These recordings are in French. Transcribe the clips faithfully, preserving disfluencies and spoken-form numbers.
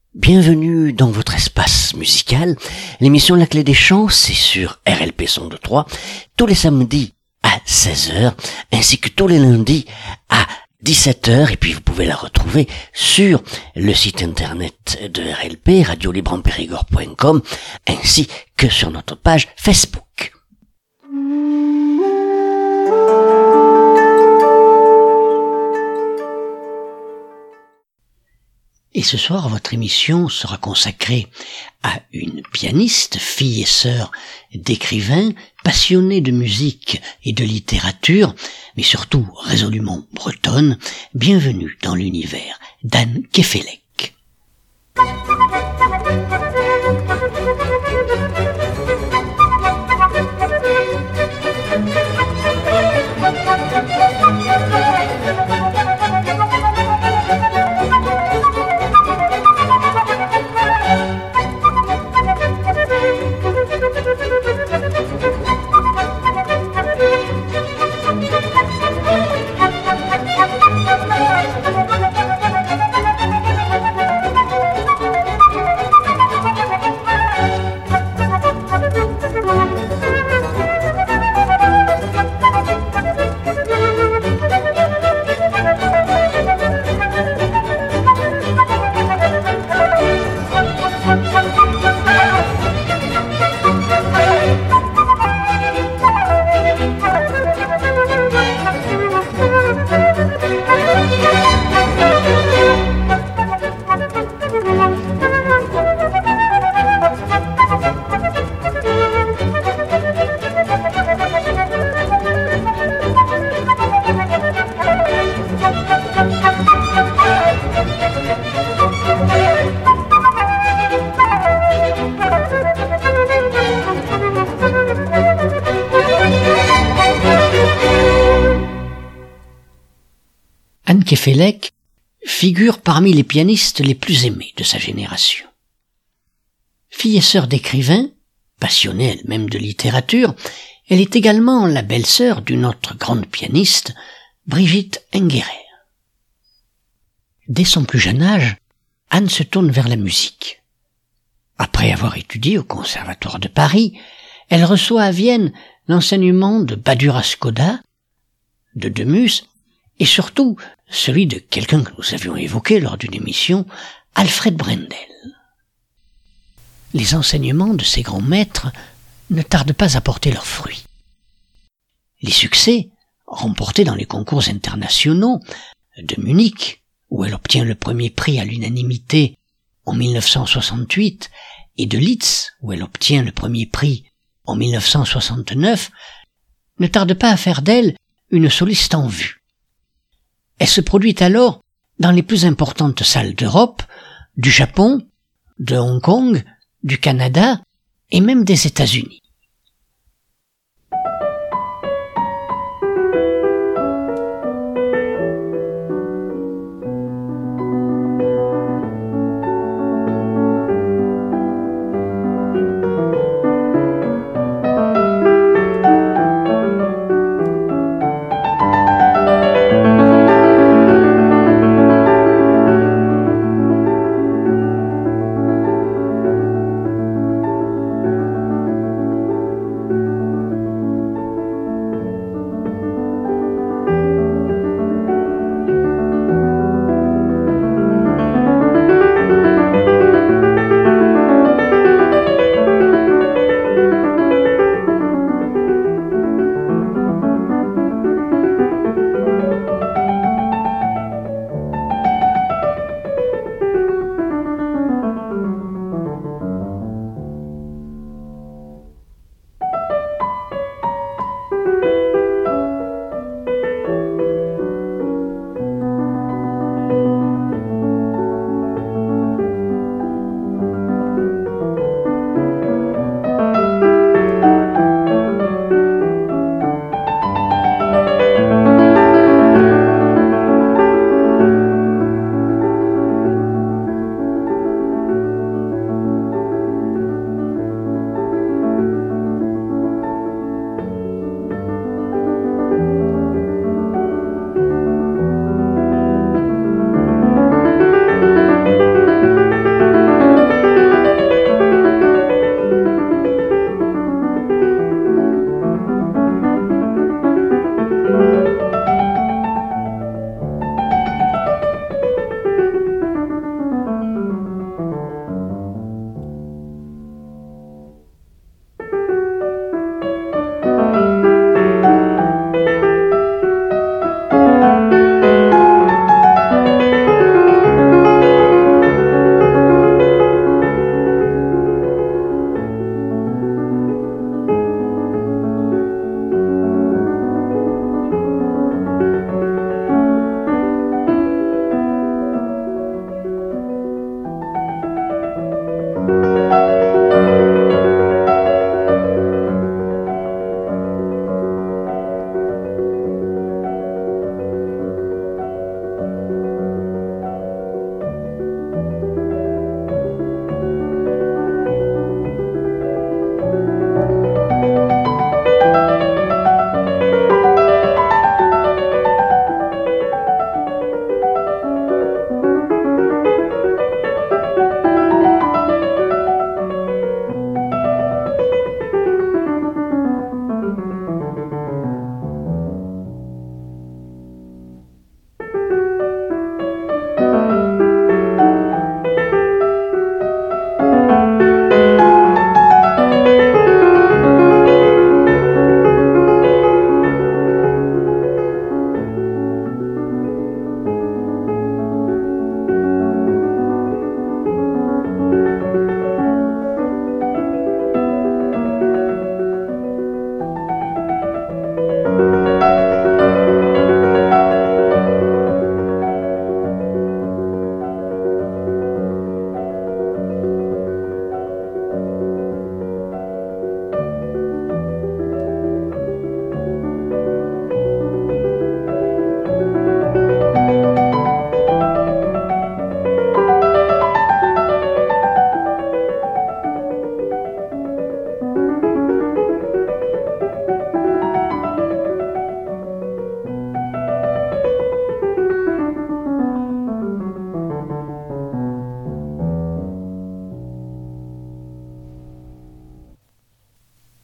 Bienvenue dans votre espace musical. L'émission La Clé des Chants, c'est sur R L P cent deux trois, tous les samedis à seize heures, ainsi que tous les lundis à dix-sept heures, et puis vous pouvez la retrouver sur le site internet de R L P, radio libre en périgord point com, ainsi que sur notre page Facebook. Et ce soir, votre émission sera consacrée à une pianiste, fille et sœur d'écrivains, passionnée de musique et de littérature, mais surtout résolument bretonne. Bienvenue dans l'univers d'Anne Kefelec. Anne Kefelec figure parmi les pianistes les plus aimés de sa génération. Fille et sœur d'écrivains, passionnée elle-même de littérature, elle est également la belle-sœur d'une autre grande pianiste, Brigitte Ungerer. Dès son plus jeune âge, Anne se tourne vers la musique. Après avoir étudié au Conservatoire de Paris, elle reçoit à Vienne l'enseignement de Badura Skoda, de Demus, et surtout celui de quelqu'un que nous avions évoqué lors d'une émission, Alfred Brendel. Les enseignements de ces grands maîtres ne tardent pas à porter leurs fruits. Les succès, remportés dans les concours internationaux de Munich, où elle obtient le premier prix à l'unanimité en mille neuf cent soixante-huit, et de Leeds, où elle obtient le premier prix en mille neuf cent soixante-neuf, ne tardent pas à faire d'elle une soliste en vue. Elle se produit alors dans les plus importantes salles d'Europe, du Japon, de Hong Kong, du Canada et même des États-Unis.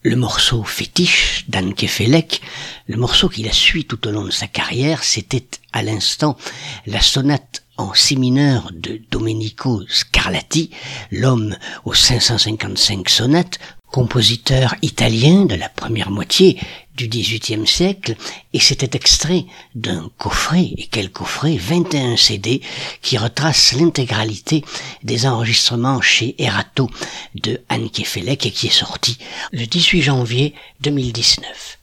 le morceau fétiche d'Anne Kefelec, le morceau qui la suit tout au long de sa carrière, c'était à l'instant la sonate en si mineur de Domenico Scarlatti, l'homme aux cinq cent cinquante-cinq sonates, compositeur italien de la première moitié du dix-huitième siècle, et c'était extrait d'un coffret, et quel coffret, vingt et un C D, qui retrace l'intégralité des enregistrements chez Erato de Anne Kefelec et qui est sorti le dix-huit janvier deux mille dix-neuf.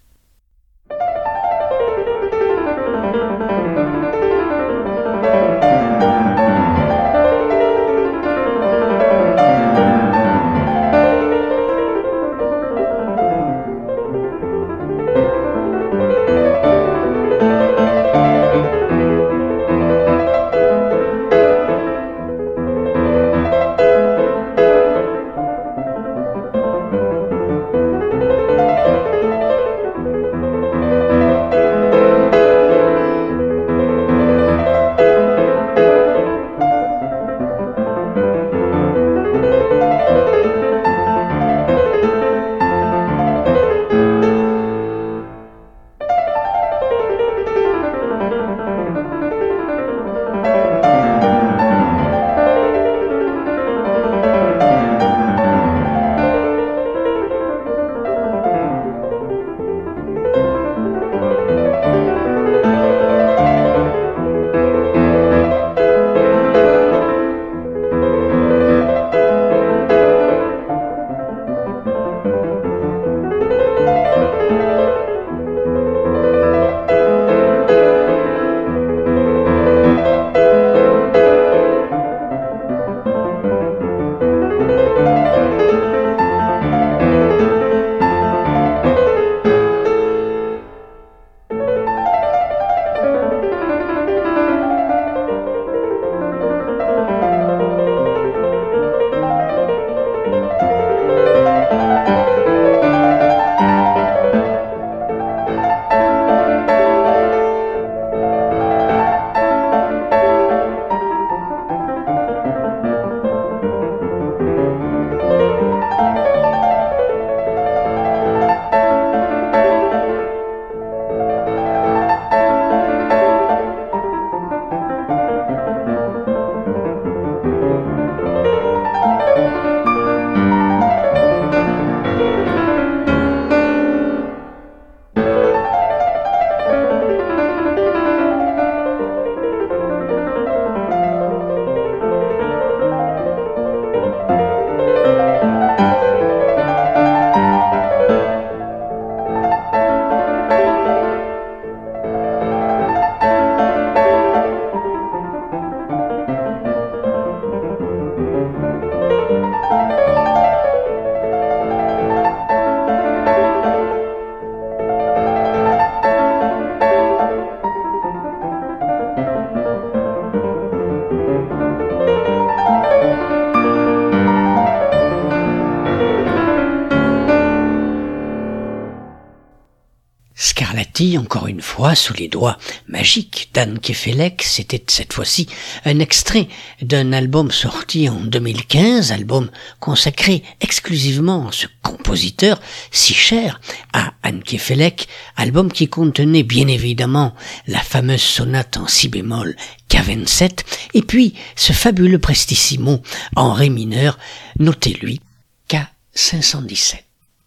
Scarlatti, encore une fois, sous les doigts magiques d'Anne Kefelec, c'était cette fois-ci un extrait d'un album sorti en deux mille quinze, album consacré exclusivement à ce compositeur si cher à Anne Kefelec, album qui contenait bien évidemment la fameuse sonate en si bémol K vingt-sept, et puis ce fabuleux prestissimo en ré mineur, notez-lui K cinq cent dix-sept.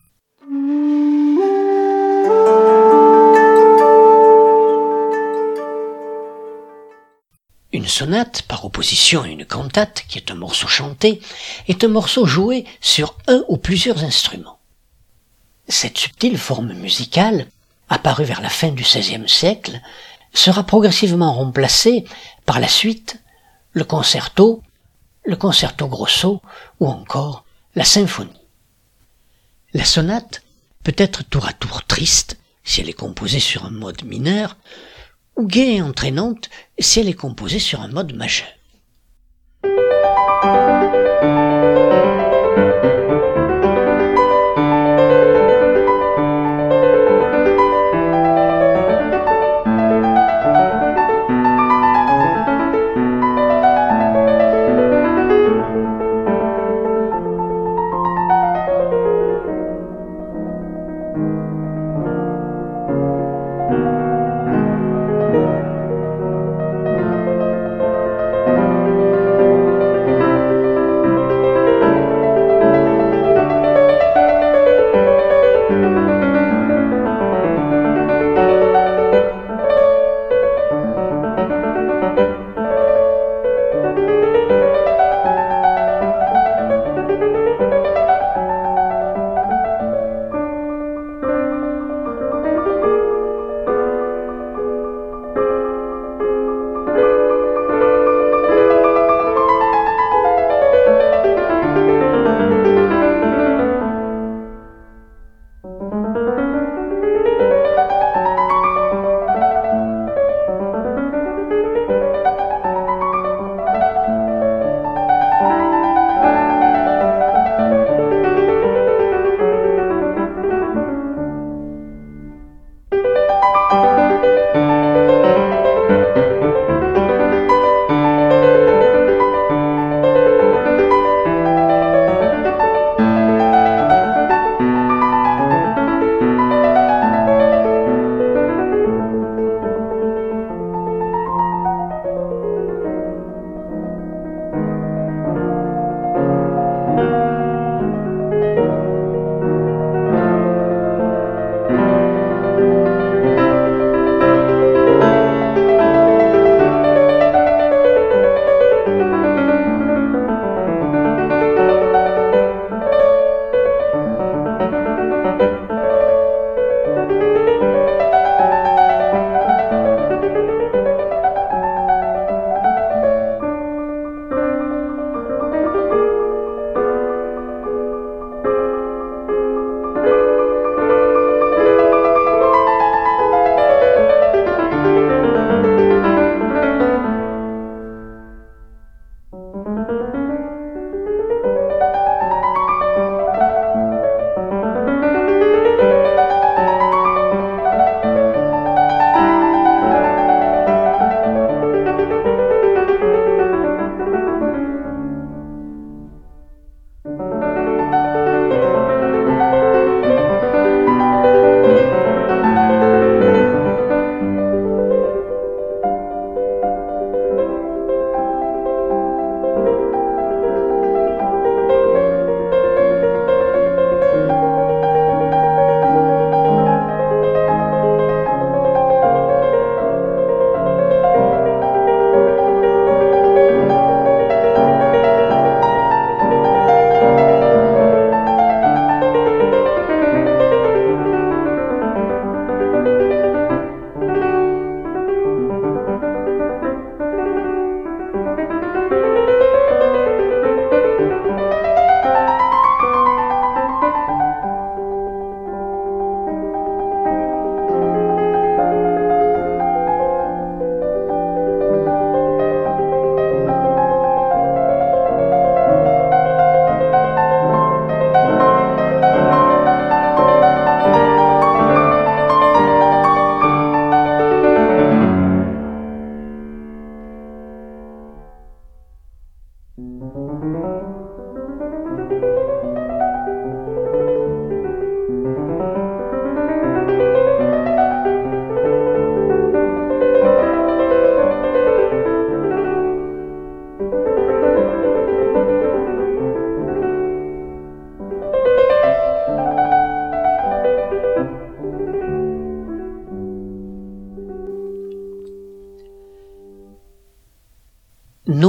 Une sonate, par opposition à une cantate, qui est un morceau chanté, est un morceau joué sur un ou plusieurs instruments. Cette subtile forme musicale, apparue vers la fin du seizième siècle, sera progressivement remplacée par la suite, le concerto, le concerto grosso ou encore la symphonie. La sonate peut être tour à tour triste si elle est composée sur un mode mineur, ou gaie et entraînante si elle est composée sur un mode majeur.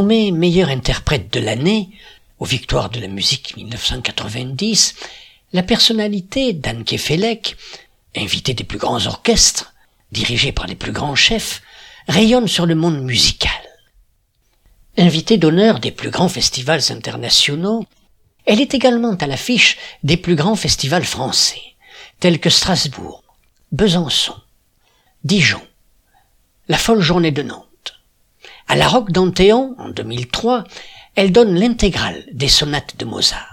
nommé meilleur interprète de l'année, aux Victoires de la musique mille neuf cent quatre-vingt-dix, la personnalité d'Anne Kefelec, invitée des plus grands orchestres, dirigée par les plus grands chefs, rayonne sur le monde musical. Invitée d'honneur des plus grands festivals internationaux, elle est également à l'affiche des plus grands festivals français, tels que Strasbourg, Besançon, Dijon, la Folle Journée de Nantes. À la Roque d'Anthéon, en deux mille trois, elle donne l'intégrale des sonates de Mozart.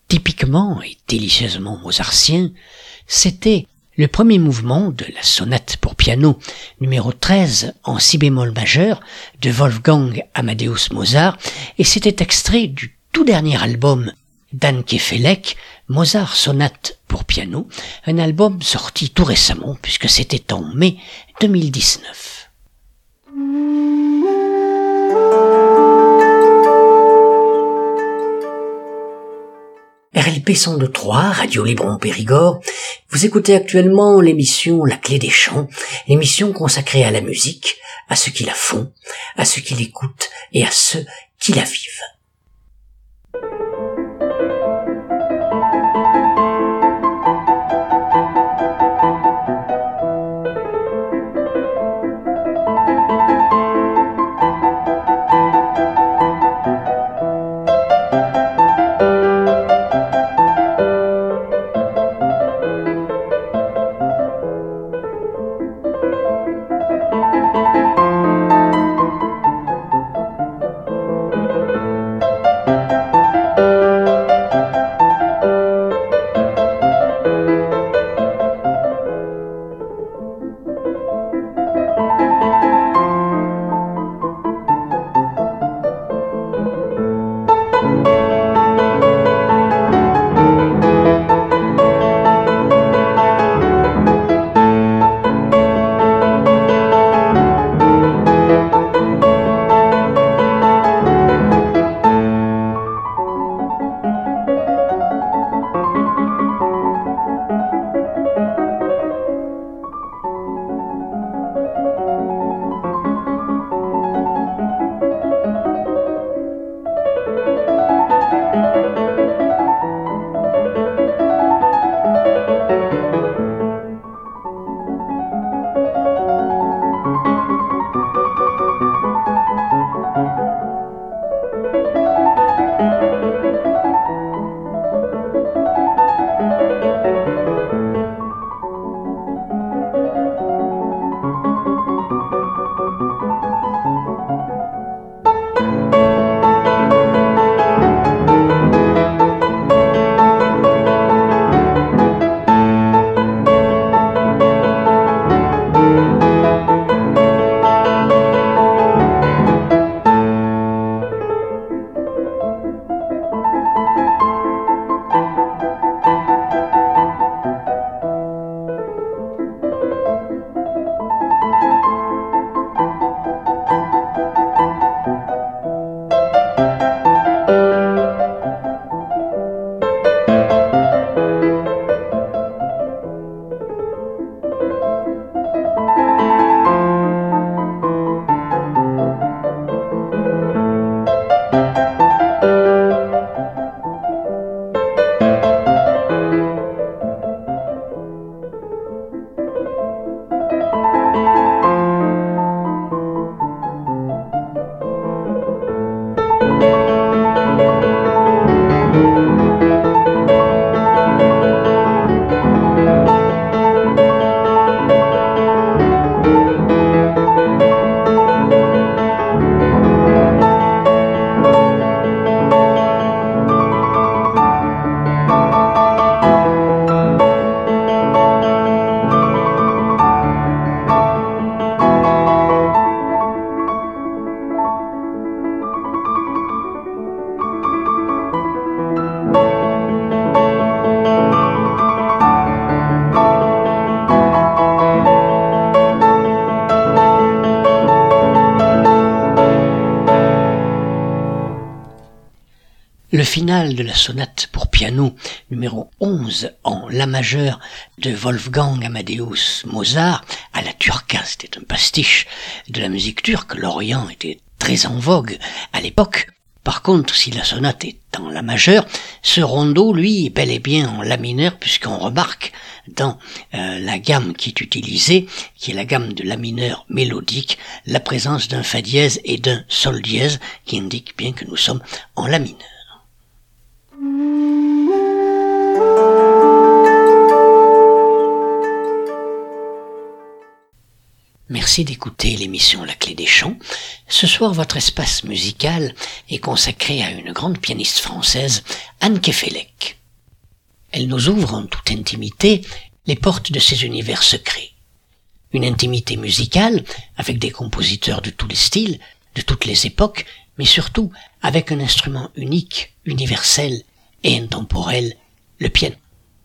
typiquement et délicieusement mozartien, c'était le premier mouvement de la sonate pour piano numéro treize en si bémol majeur de Wolfgang Amadeus Mozart, et c'était extrait du tout dernier album d'Anke Felek, Mozart Sonate pour piano, un album sorti tout récemment puisque c'était en mai deux mille dix-neuf. R L P cent deux trois, Radio Libre Périgord, vous écoutez actuellement l'émission La Clé des Chants, l'émission consacrée à la musique, à ceux qui la font, à ceux qui l'écoutent et à ceux qui la vivent. Le final de la sonate pour piano numéro onze en la majeur de Wolfgang Amadeus Mozart à la turca, c'était un pastiche de la musique turque, l'Orient était très en vogue à l'époque. Par contre, si la sonate est en la majeure, ce rondo, lui, est bel et bien en la mineur, puisqu'on remarque dans euh, la gamme qui est utilisée, qui est la gamme de la mineur mélodique, la présence d'un fa dièse et d'un sol dièse, qui indique bien que nous sommes en la mineur. Merci d'écouter l'émission La Clé des Chants. Ce soir, votre espace musical est consacré à une grande pianiste française, Anke Felek. Elle nous ouvre en toute intimité les portes de ces univers secrets. Une intimité musicale avec des compositeurs de tous les styles, de toutes les époques, mais surtout avec un instrument unique, universel et intemporel, le piano.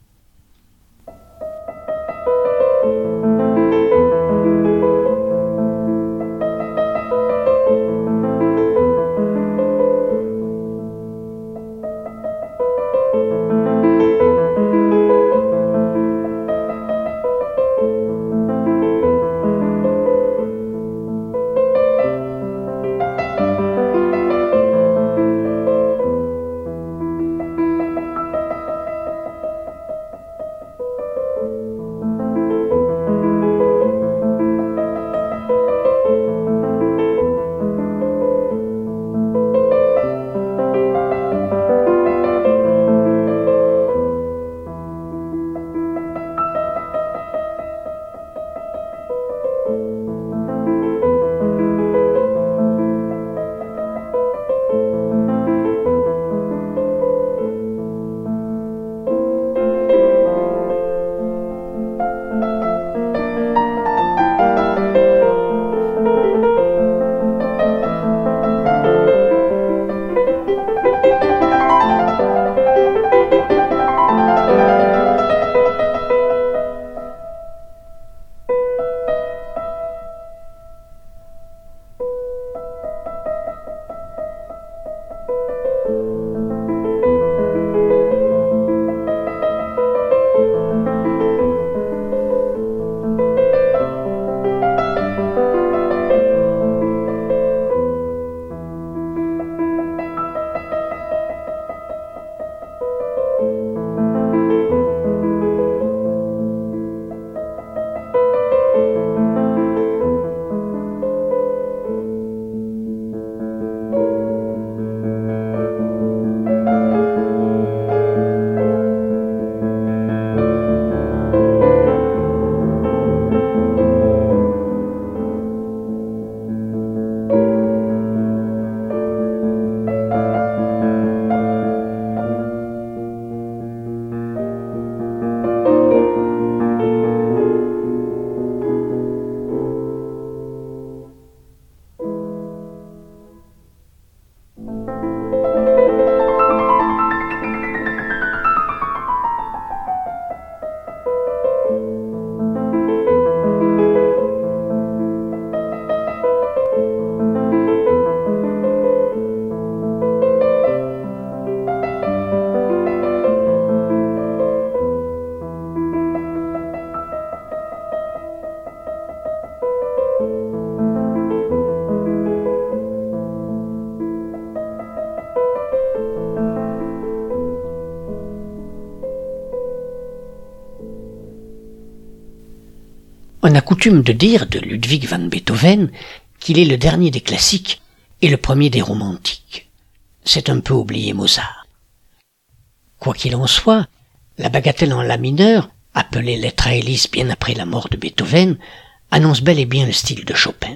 On a coutume de dire de Ludwig van Beethoven qu'il est le dernier des classiques et le premier des romantiques. C'est un peu oublier Mozart. Quoi qu'il en soit, la bagatelle en la mineur, appelée Lettre à Hélice bien après la mort de Beethoven, annonce bel et bien le style de Chopin.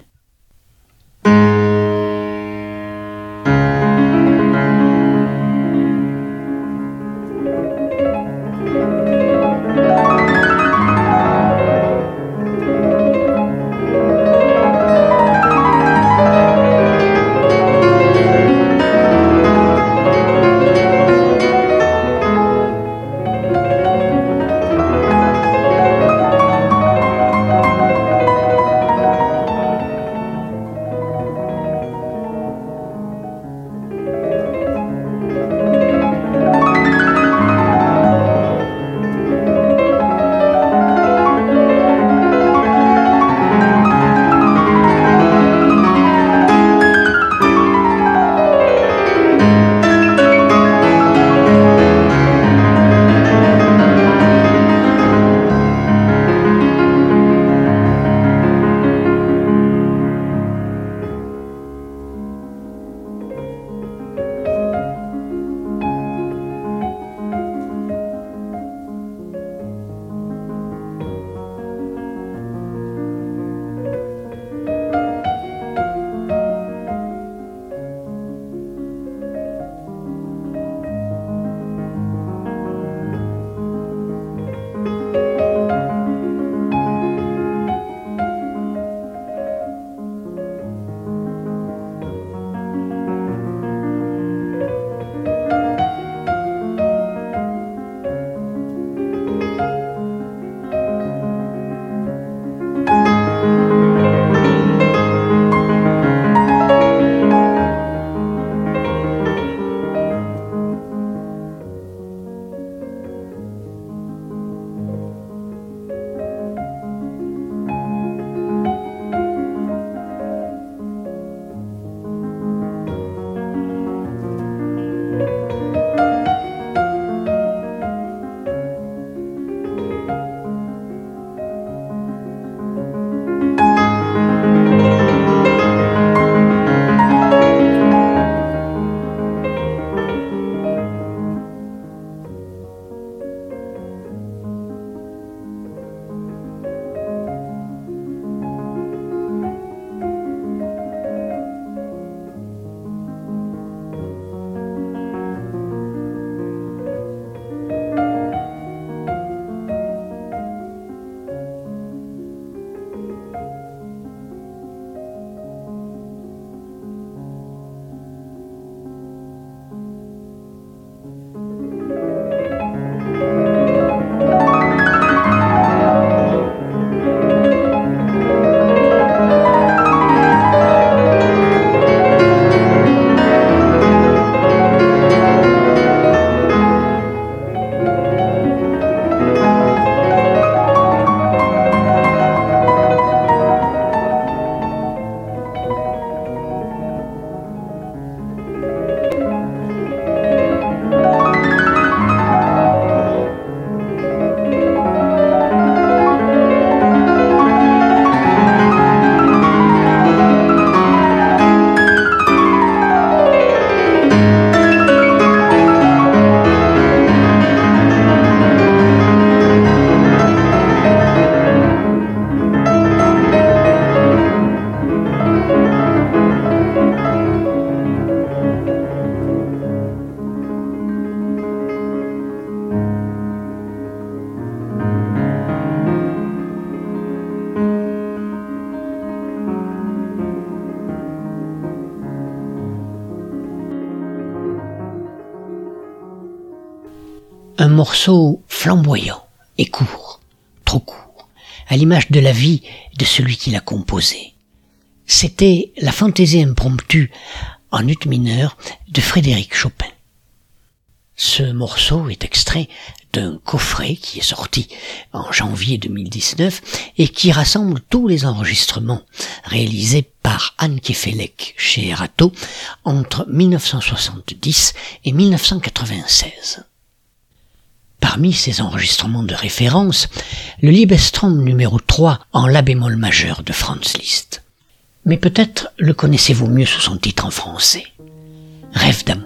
un morceau flamboyant et court, trop court, à l'image de la vie de celui qui l'a composé. C'était la fantaisie impromptue en ut mineur de Frédéric Chopin. Ce morceau est extrait d'un coffret qui est sorti en janvier deux mille dix-neuf et qui rassemble tous les enregistrements réalisés par Anne Kefelec chez Erato entre mille neuf cent soixante-dix et mille neuf cent quatre-vingt-seize. Parmi ces enregistrements de référence, le Liebestrom numéro trois en la bémol majeur de Franz Liszt. Mais peut-être le connaissez-vous mieux sous son titre en français, Rêve d'amour.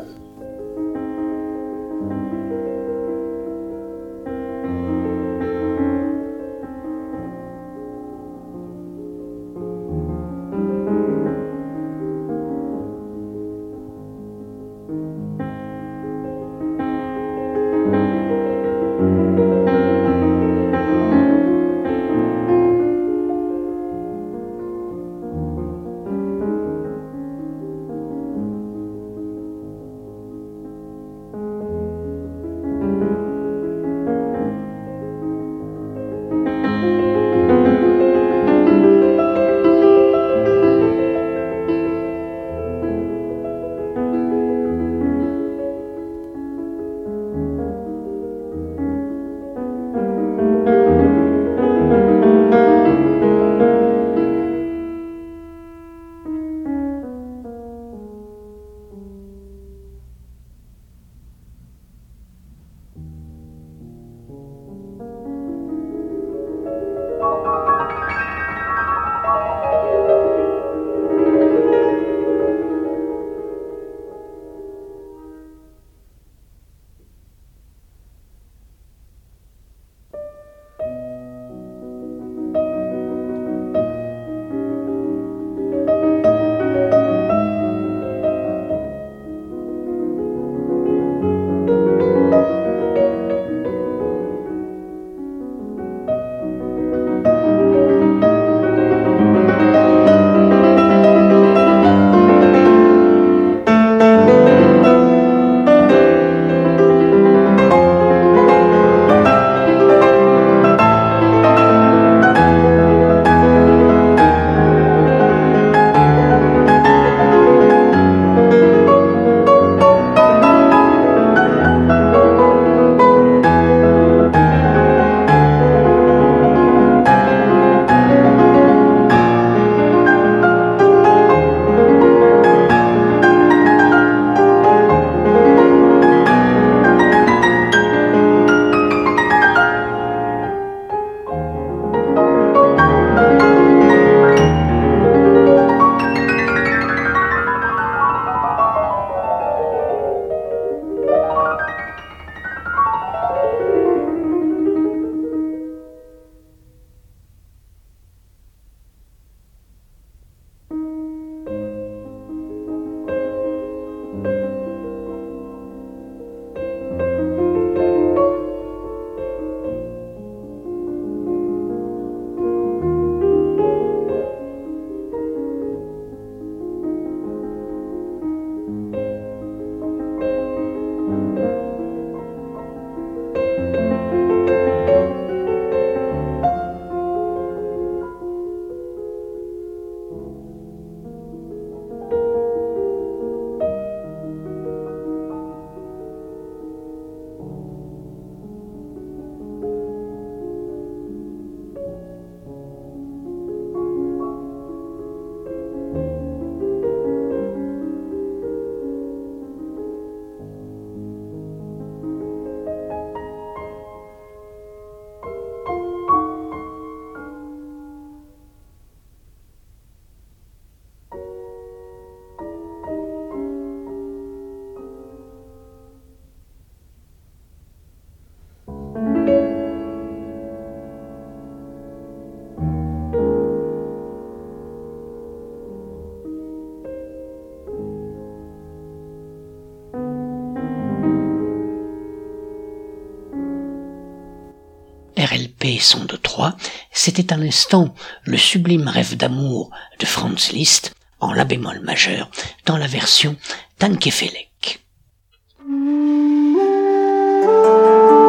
R L P son de trois, c'était à l'instant le sublime rêve d'amour de Franz Liszt en la bémol majeur dans la version d'Anne Kefelec.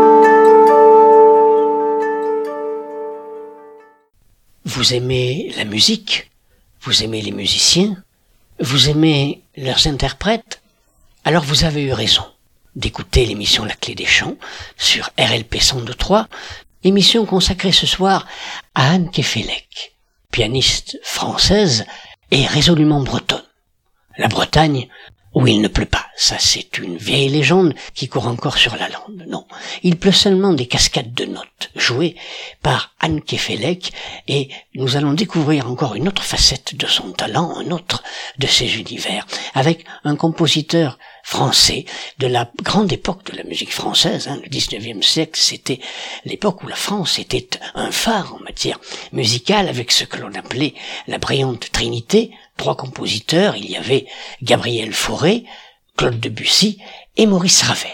vous aimez la musique, vous aimez les musiciens, vous aimez leurs interprètes, alors vous avez eu raison d'écouter l'émission La Clé des Chants sur R L P cent deux trois, émission consacrée ce soir à Anne Kefelec, pianiste française et résolument bretonne. La Bretagne, où il ne pleut pas, ça c'est une vieille légende qui court encore sur la lande. Non, il pleut seulement des cascades de notes, jouées par Anne Kefelec, et nous allons découvrir encore une autre facette de son talent, un autre de ses univers, avec un compositeur français de la grande époque de la musique française. Hein, le dix-neuvième siècle, c'était l'époque où la France était un phare en matière musicale, avec ce que l'on appelait la brillante Trinité. Trois compositeurs, il y avait Gabriel Fauré, Claude Debussy et Maurice Ravel.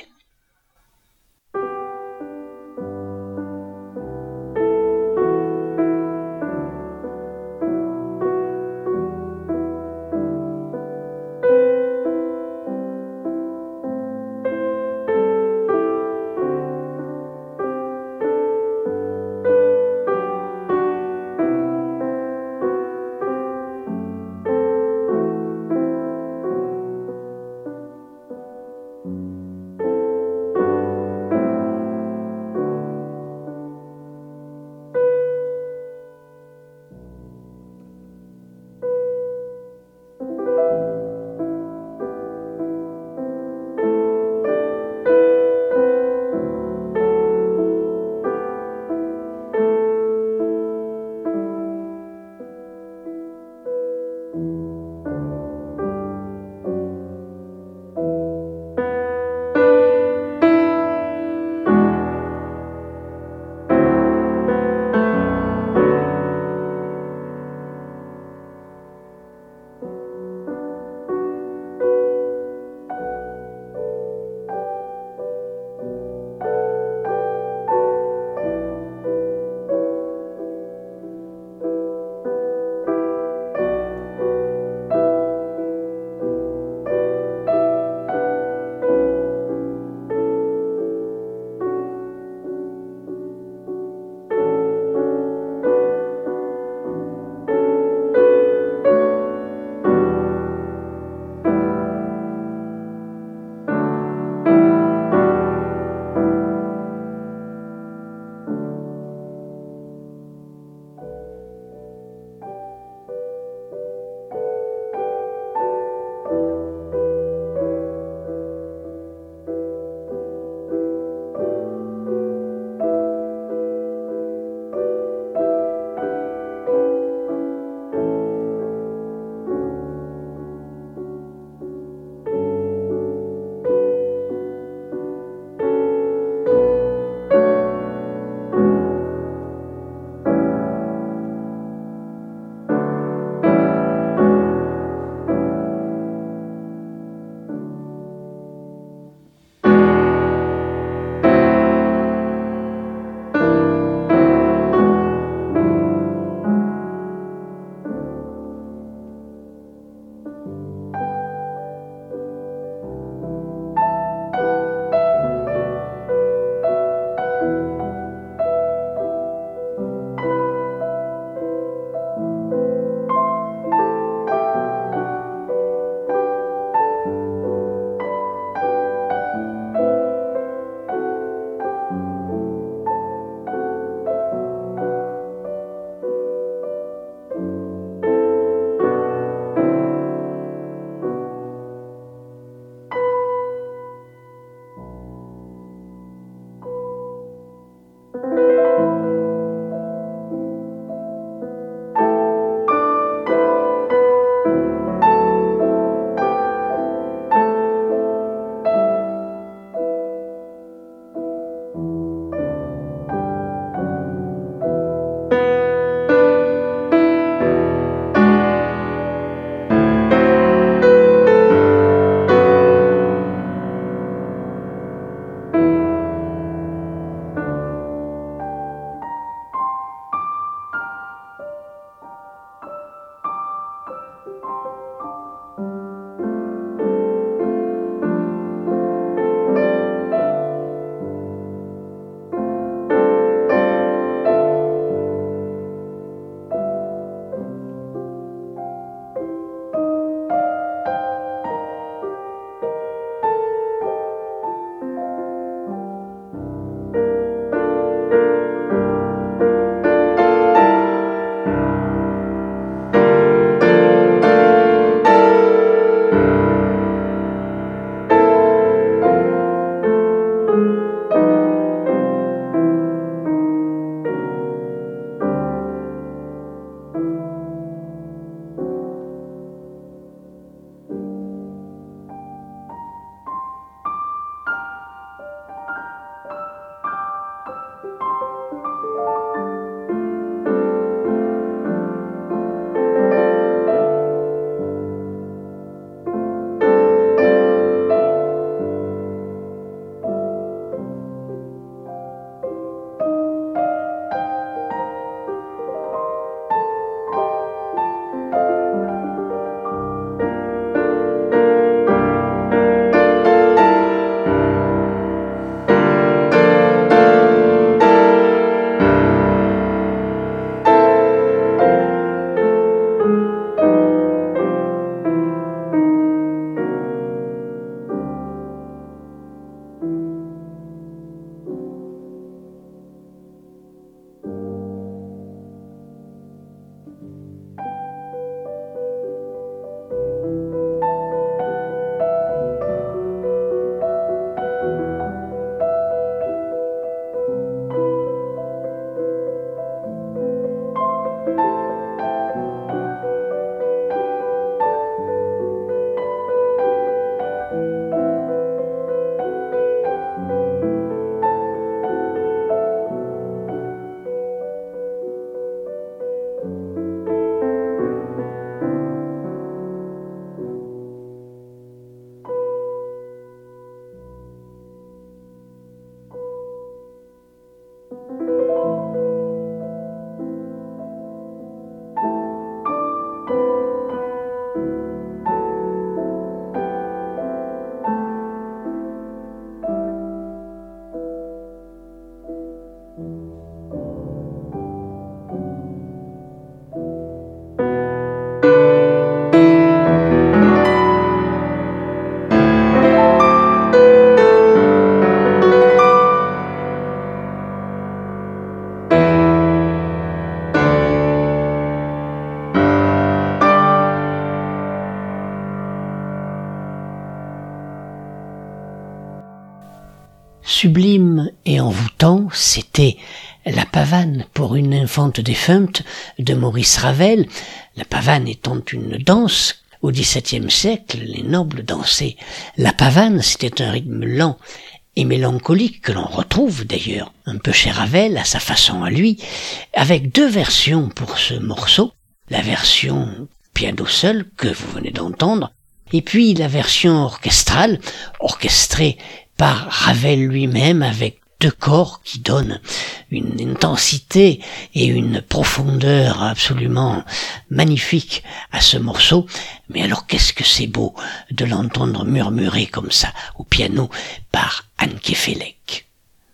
Sublime et envoûtant, c'était La pavane pour une infante défunte de Maurice Ravel, la pavane étant une danse. Au dix-septième siècle, les nobles dansaient. La pavane, c'était un rythme lent et mélancolique que l'on retrouve d'ailleurs un peu chez Ravel, à sa façon à lui, avec deux versions pour ce morceau. La version piano seul, que vous venez d'entendre, et puis la version orchestrale, orchestrée par Ravel lui-même avec deux corps qui donnent une intensité et une profondeur absolument magnifique à ce morceau. Mais alors qu'est-ce que c'est beau de l'entendre murmurer comme ça au piano par Anne Kefelec.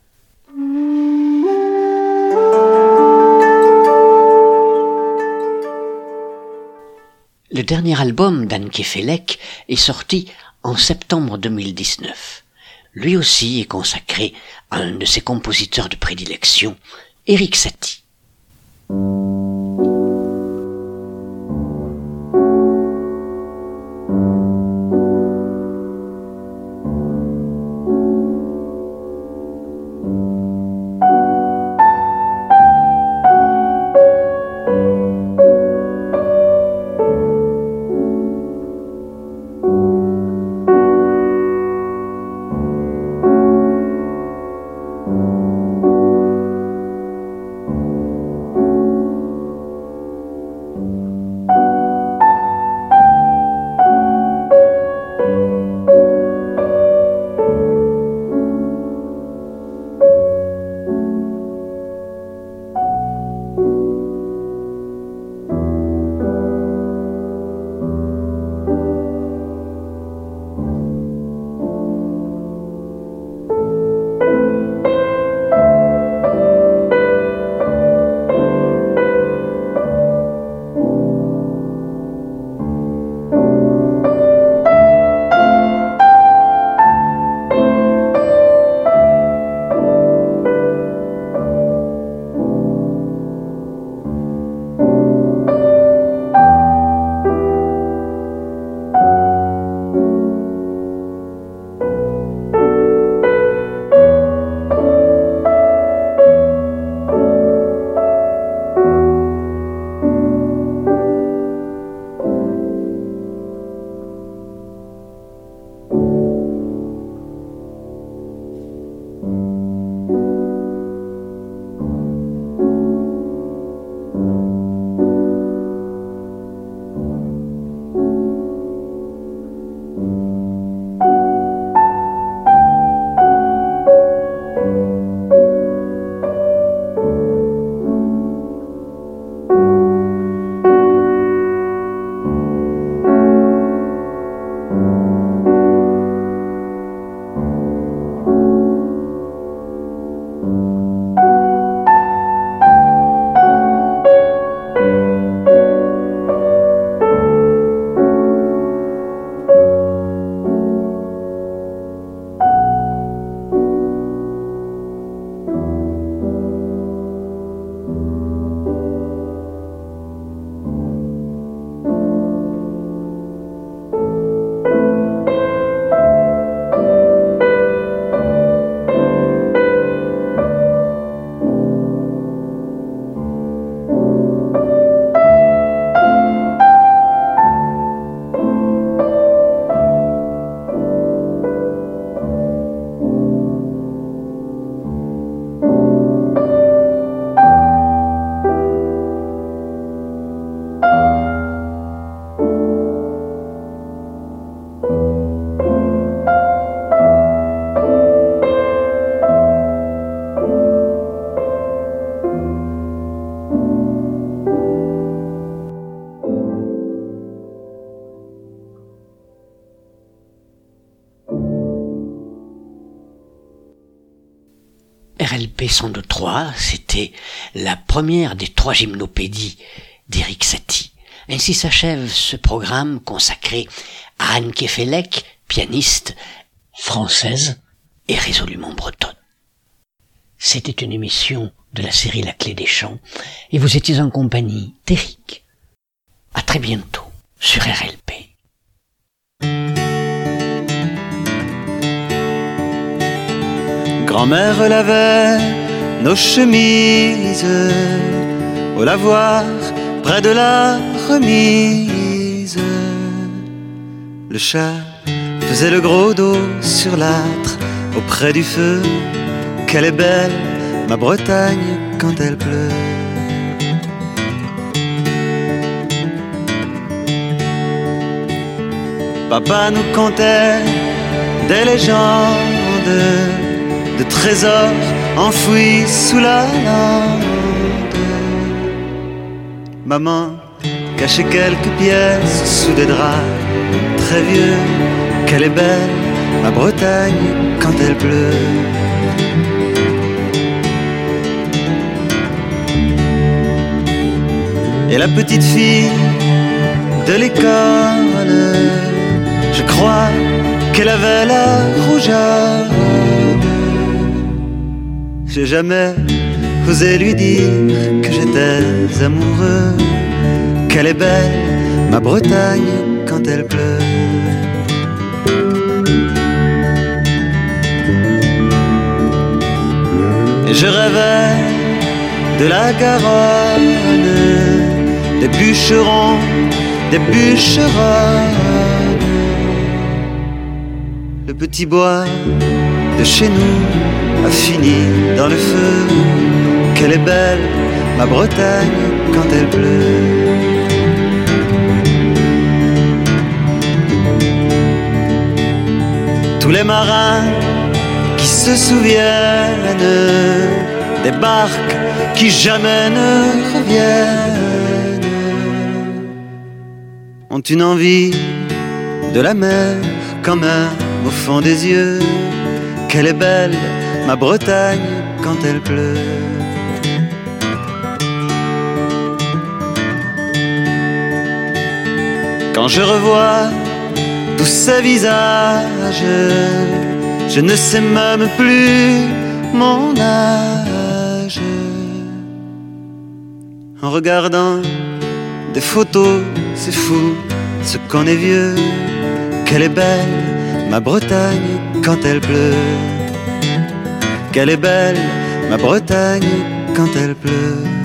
Le dernier album d'Anne Kefelec est sorti en septembre deux mille dix-neuf. Lui aussi est consacré à un de ses compositeurs de prédilection, Erik Satie. R L P cent deux trois, c'était la première des trois gymnopédies d'Erik Satie. Ainsi s'achève ce programme consacré à Anne Kefelec, pianiste française et résolument bretonne. C'était une émission de la série La Clé des Chants et vous étiez en compagnie d'Eric. À très bientôt sur R L P. Grand-mère lavait nos chemises au lavoir près de la remise. Le chat faisait le gros dos sur l'âtre auprès du feu. Qu'elle est belle, ma Bretagne, quand elle pleut. Papa nous contait des légendes de trésors enfouis sous la lande. Maman cachait quelques pièces sous des draps très vieux. Qu'elle est belle, ma Bretagne, quand elle pleut. Et la petite fille de l'école, je crois qu'elle avait la rougeole. J'ai jamais osé lui dire que j'étais amoureux. Qu'elle est belle, ma Bretagne, quand elle pleut. Et je rêvais de la Garonne, des bûcherons, des bûcheronnes. Le petit bois de chez nous a fini dans le feu. Qu'elle est belle, ma Bretagne, quand elle pleut. Tous les marins qui se souviennent des barques qui jamais ne reviennent ont une envie de la mer comme un au fond des yeux. Qu'elle est belle, ma Bretagne, quand elle pleut. Quand je revois tous ces visages, je ne sais même plus mon âge. En regardant des photos, c'est fou ce qu'on est vieux. Qu'elle est belle, ma Bretagne, quand elle pleut. Qu'elle est belle, ma Bretagne, quand elle pleut.